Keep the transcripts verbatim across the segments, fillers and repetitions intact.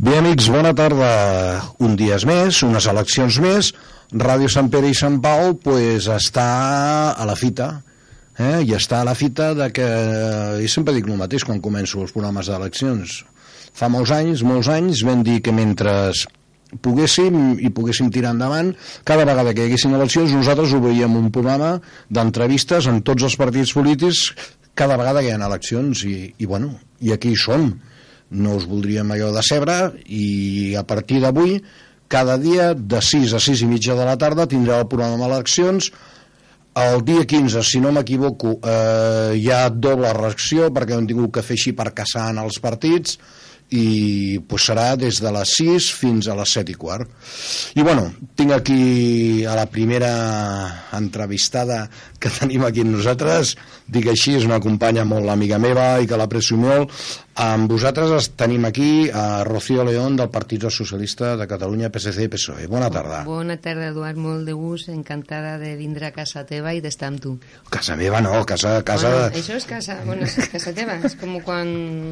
Bé, amics, bona tarda. Un dia més, unes eleccions més. Ràdio Sant Pere i Sant Pau pues, està a la fita. Eh? I està a la fita de que... I sempre dic el mateix quan començo els programes d'eleccions. Fa molts anys, molts anys, vam dir que mentre poguéssim i poguéssim tirar endavant, cada vegada que hi haguessin eleccions nosaltres obríem un programa d'entrevistes en tots els partits polítics cada vegada que hi ha eleccions i, i bueno, i aquí hi som. No us voldríem allò de cebre i a partir d'avui cada dia de sis a sis i mitja de la tarda tindreu el programa d'eleccions. El dia quinze, si no m'equivoco, eh, hi ha doble reacció perquè hem tingut que fer així per caçar en els partits i pues, serà des de les sis fins a les set i quart. I bueno, tinc aquí a la primera entrevistada que tenim aquí amb nosaltres, dic així, és una companya molt amiga meva i que l'aprecio molt. Amb vosaltres tenim aquí a Rocío León del Partit Socialista de Catalunya, P S C i P S O E. Bona tarda. Bona tarda, Eduard, molt de gust, encantada de vindre a casa teva i d'estar amb tu. Casa meva no, casa... casa... Bueno, això és casa, bueno, és casa teva, és com quan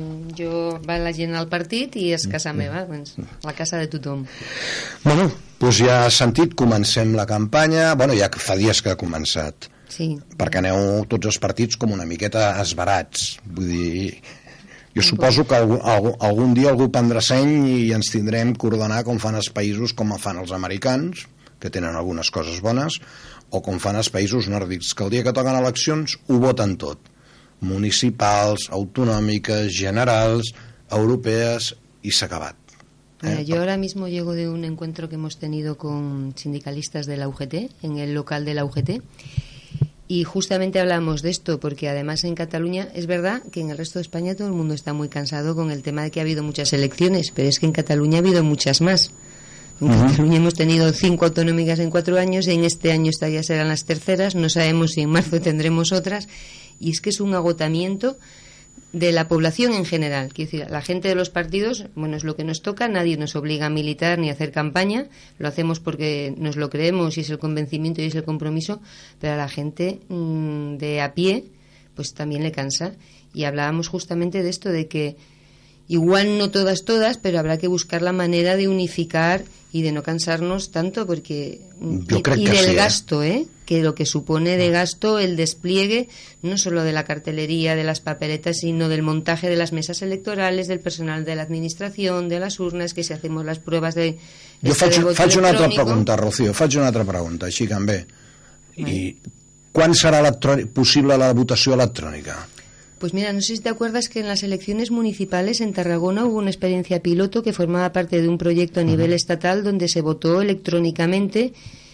jo va la gent al partit i és casa meva, doncs, la casa de tothom. Bueno, doncs ja has sentit, comencem la campanya, bueno, ja fa dies que ha començat, sí. Perquè aneu tots els partits com una miqueta esbarats, vull dir... Jo suposo que algun, algun, algun dia algú prendrà seny i ens tindrem que ordenar com fan els països, com fan els americans, que tenen algunes coses bones, o com fan els països nòrdics, que el dia que toquen eleccions ho voten tot. Municipals, autonòmiques, generals, europees, y s'ha acabat. Mira, yo ahora mismo llego de un encuentro que hemos tenido con sindicalistas de la U G T, en el local de la U G T, y justamente hablamos de esto, porque además en Cataluña es verdad que en el resto de España todo el mundo está muy cansado con el tema de que ha habido muchas elecciones, pero es que en Cataluña ha habido muchas más. En uh-huh. Cataluña hemos tenido cinco autonómicas en cuatro años, en este año estas ya serán las terceras, no sabemos si en marzo tendremos otras, y es que es un agotamiento de la población en general. Quiero decir, la gente de los partidos, bueno, es lo que nos toca, nadie nos obliga a militar ni a hacer campaña, lo hacemos porque nos lo creemos y es el convencimiento y es el compromiso, pero a la gente mmm, de a pie, pues también le cansa. Y hablábamos justamente de esto, de que igual no todas, todas, pero habrá que buscar la manera de unificar y de no cansarnos tanto, porque Yo y, creo y que del sí, ¿eh? gasto, ¿eh? Que lo que supone de gasto el despliegue no solo de la cartelería, de las papeletas, sino del montaje de las mesas electorales, del personal de la administración, de las urnes, que si hacemos las pruebas de... Jo este faig, de voto faig una altra electrónico. pregunta, Rocío, faig una altra pregunta, així que em ve. Vale. I quan serà possible la votació electrònica? Pues mira, no sé si te acuerdas que en las elecciones municipales en Tarragona hubo una experiencia piloto que formaba parte de un proyecto a nivel uh-huh. estatal donde se votó electrónicamente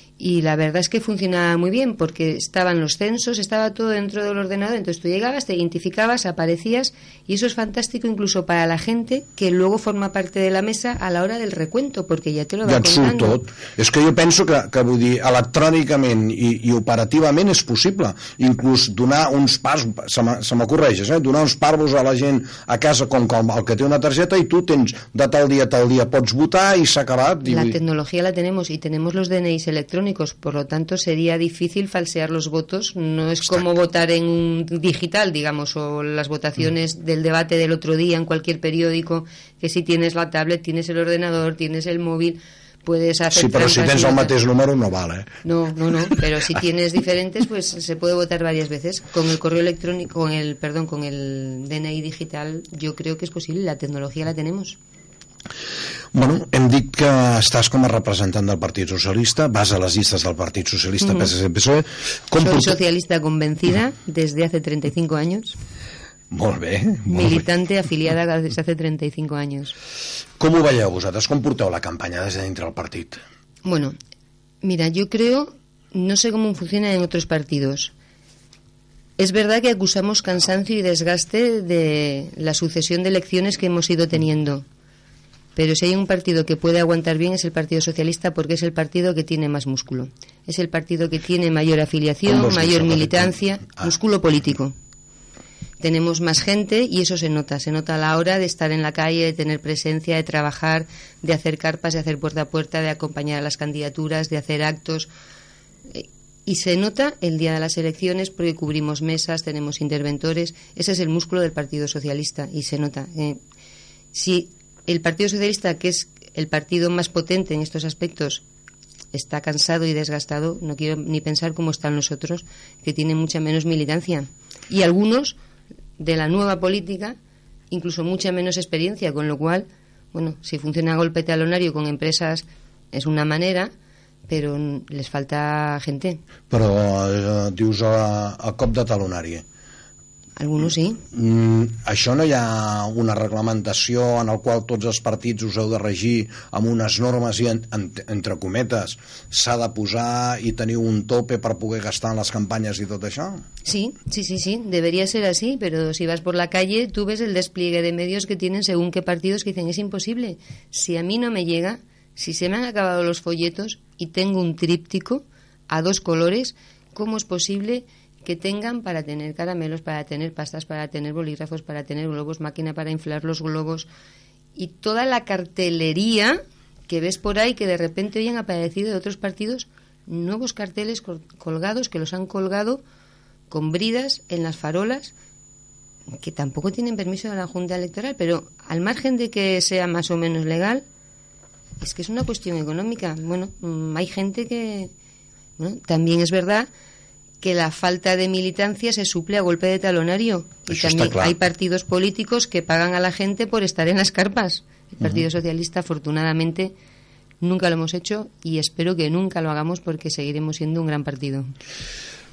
y la verdad es que funcionaba muy bien porque estaban los censos, estaba todo dentro del ordenador, entonces tú llegabas, te identificabas, aparecías y eso es fantástico incluso para la gente que luego forma parte de la mesa a la hora del recuento porque ja te lo va ja et surt contando. tot. És que jo penso que, que vull dir, electrònicament i, i operativament és possible inclús donar uns pas, se m'ocorreix, eh? donar uns parvos a la gent a casa com, com el que té una targeta i tu tens de tal dia a tal dia pots votar i s'ha acabat. La I... tecnología la tenemos y tenemos los D N Is electrónicos, por lo tanto sería difícil falsear los votos, no es como votar en un digital, digamos, o las votaciones mm. del debate del otro día en cualquier periódico, que si tienes la tablet, tienes el ordenador, tienes el móvil, puedes hacer... Sí, però si tens el mateix número no vale. No, no, no, pero si tienes diferentes, pues se puede votar varias veces. Con el correo electrónico, con el, perdón, con el D N I digital, yo creo que es posible, la tecnología la tenemos. Bueno, hem dit que estàs com a representant del Partit Socialista, vas a les llistes del Partit Socialista, mm-hmm. P S C, P S O E. Com Soy pot... socialista convencida desde hace treinta y cinco años. Molt bé. Molt Militante bé. afiliada desde hace treinta y cinco años. Com ho veieu vosaltres? Com porteu la campanya des de dintre del partit? Bueno, mira, yo creo, no sé cómo funciona en otros partidos. Es verdad que acusamos cansancio y desgaste de la sucesión de elecciones que hemos ido teniendo. Pero si hay un partido que puede aguantar bien es el Partido Socialista porque es el partido que tiene más músculo. Es el partido que tiene mayor afiliación, mayor militancia, ah. músculo político. Tenemos más gente y eso se nota. Se nota a la hora de estar en la calle, de tener presencia, de trabajar, de hacer carpas, de hacer puerta a puerta, de acompañar a las candidaturas, de hacer actos. Y se nota el día de las elecciones porque cubrimos mesas, tenemos interventores. Ese es el músculo del Partido Socialista y se nota. Eh, si el Partido Socialista, que es el partido más potente en estos aspectos, está cansado y desgastado. No quiero ni pensar cómo están los otros, que tienen mucha menos militancia. Y algunos de la nueva política, incluso mucha menos experiencia, con lo cual, bueno, si funciona a golpe talonario con empresas es una manera, però les falta gente. Però eh, dius a, a cop de talonari. Algunos sí. Mm, això no hi ha una reglamentació en el qual tots els partits us heu de regir amb unes normes i, en, en, entre cometes, s'ha de posar i teniu un tope per poder gastar en les campanyes i tot això? Sí, sí, sí, sí, debería ser así, pero si vas por la calle tú ves el despliegue de medios que tienen según qué partidos que dicen es imposible. Si a mí no me llega, si se me han acabado los folletos y tengo un tríptico a dos colores, ¿cómo es posible que tengan para tener caramelos, para tener pastas, para tener bolígrafos, para tener globos, máquina para inflar los globos y toda la cartelería que ves por ahí que de repente hoy han aparecido de otros partidos nuevos carteles colgados que los han colgado con bridas en las farolas que tampoco tienen permiso de la Junta Electoral, pero al margen de que sea más o menos legal, es que es una cuestión económica. Bueno, hay gente que... Bueno, también es verdad que la falta de militancia se suple a golpe de talonario. Y Això también està clar. hay partidos políticos que pagan a la gente por estar en las carpas. El Partido Uh-huh. Socialista, afortunadamente, nunca lo hemos hecho y espero que nunca lo hagamos porque seguiremos siendo un gran partido.